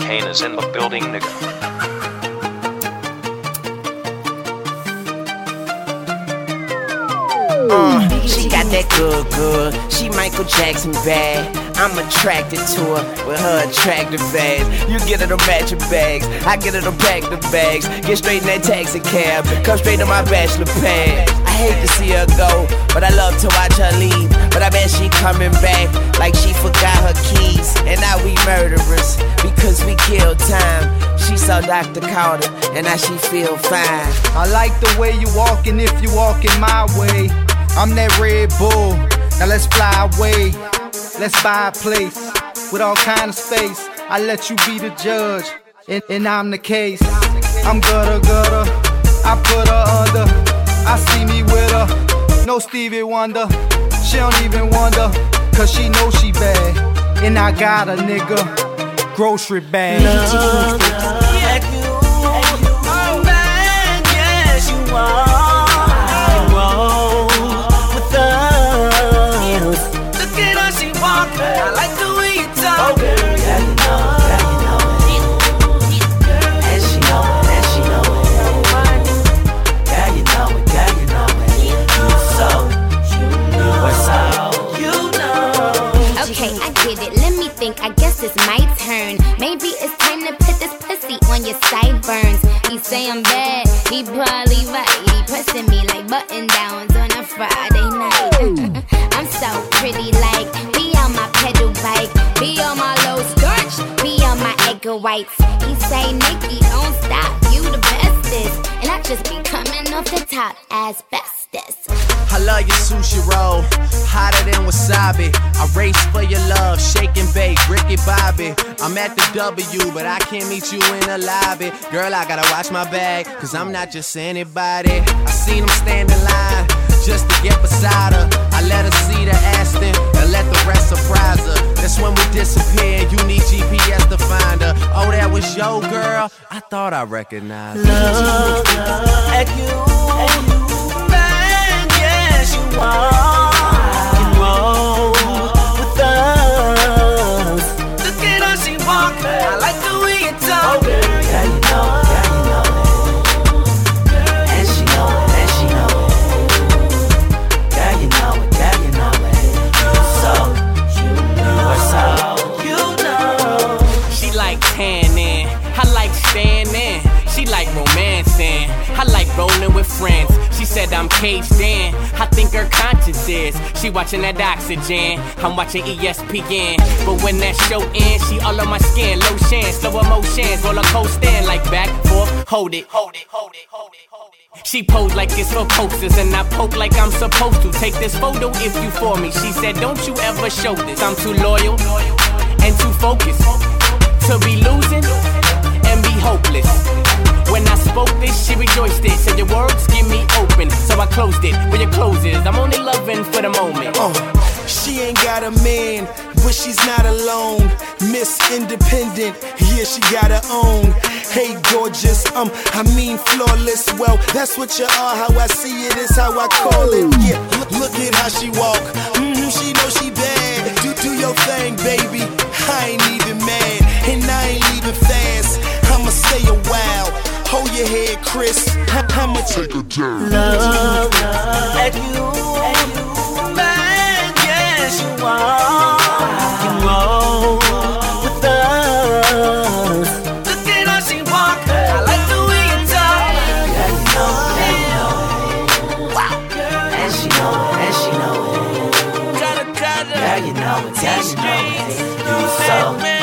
Kane is in the building, nigga. She got that good. She Michael Jackson bad. I'm attracted to her with her attractive bags. You get her the matching bags, I get her the pack the bags. Get straight in that taxi cab, come straight to my bachelor pad. I hate to see her go, but I love to watch her leave. But I bet she coming back like she forgot her keys. And now we murderers because we kill time. She saw Dr. Carter and now she feel fine. I like the way you walking if you walking my way. I'm that Red Bull, now let's fly away. Let's buy a place with all kind of space. I let you be the judge, and I'm the case. I'm gutter, I put her under. I see me with her, no Stevie Wonder. She don't even wonder, cause she know she bad. And I got a nigga, grocery bag. Love like you, oh man, yes you are. I like the way you talk. Oh, girl, yeah, you know it. And she know it, and she know it. Yeah, you know it, yeah, you know it. You know. Okay, I get it, let me think, I guess it's my turn. Maybe it's time to put this pussy on your sideburns. He say I'm bad, he probably right. He pressing me like button downs on a Friday night. I'm so pretty, like be on my pedal bike, be on my low starch, be on my egg whites. He say, Nikki, don't stop, you the bestest. And I just be coming off the top asbestos. I love your sushi roll, hotter than wasabi. I race for your love, shake and bake, Ricky Bobby. I'm at the W, but I can't meet you in the lobby. Girl, I gotta watch my bag, cause I'm not just anybody. I seen him stand in line just to get beside her. I let her see the Aston and let the rest surprise her. That's when we disappear, you need GPS to find her. Oh, that was your girl? I thought I recognized her. Love like you, man, yes you are. You roll with us. Look at how she walk, I like the way you talk. Oh, girl, yeah, you know it, yeah, you know it. And she know it, and she know it. Yeah, you know it, yeah, you know it. You know. She like tanning, I like standing. She like romancing, I like rolling with friends. She said I'm caged in, I think her conscience is. She watching that Oxygen, I'm watching ESPN. But when that show ends, she all on my skin. Lotion, slow emotions, roller coaster, like back, forth, hold it. She posed like it's for posters, and I poke like I'm supposed to. Take this photo if you for me. She said, don't you ever show this. I'm too loyal and too focused to be losing and be hopeless. When I spoke this, she rejoiced it. Said your words give me open, so I closed it. Where your clothes is, I'm only loving for the moment. She ain't got a man, but she's not alone. Miss Independent, yeah, she got her own. Hey, gorgeous, I mean flawless. Well, that's what you are. How I see it is how I call it. Yeah, look at how she walk. She know she bad. Do your thing, baby. I ain't even mad, and I ain't leaving fast. I'ma stay a while. Hold your head, Chris. I'ma take a turn. Love like you, man, yes you are. You roll with us. Look at how she walk, I like the way you talk. Yeah, you know it, wow. And she know it, and she know it. Yeah, you know it, yeah, you know it. You so